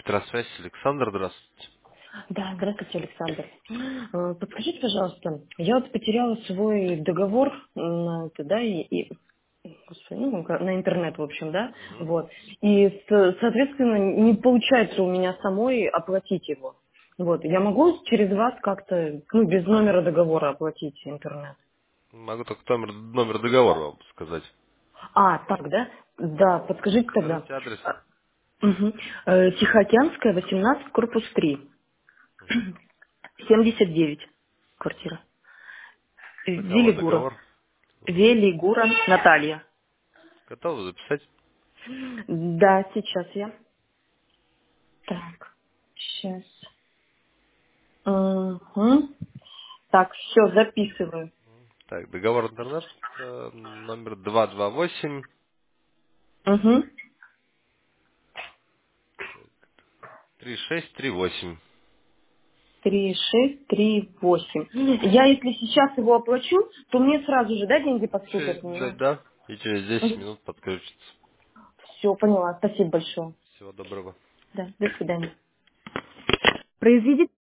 Петросвязь, Александр, здравствуйте. Да, здравствуйте, Александр. Подскажите, пожалуйста, я вот потеряла свой договор на это, да, господи, ну, на интернет, в общем, да, Мгм. вот. И, соответственно, не получается у меня самой оплатить его. Вот, я могу через вас как-то, ну, без номера договора оплатить интернет? Могу только номер договора вам сказать. А, так, да? Да, подскажите тогда. Скажите адрес. Мгм. Тихоокеанская, 18, корпус 3, 79, квартира. На кого Велигура. договор? Велигура Наталья. Готовы записать? Да, сейчас я. Так, сейчас. Угу. Так, все, записываю. Так, договор интернет, номер 228 Угу. 3638. 3638. Я, если сейчас его оплачу, то мне сразу же, да, деньги поступят у меня? Да, и через 10 минут подключится. Все, поняла. Спасибо большое. Всего доброго. Да, до свидания. Произведите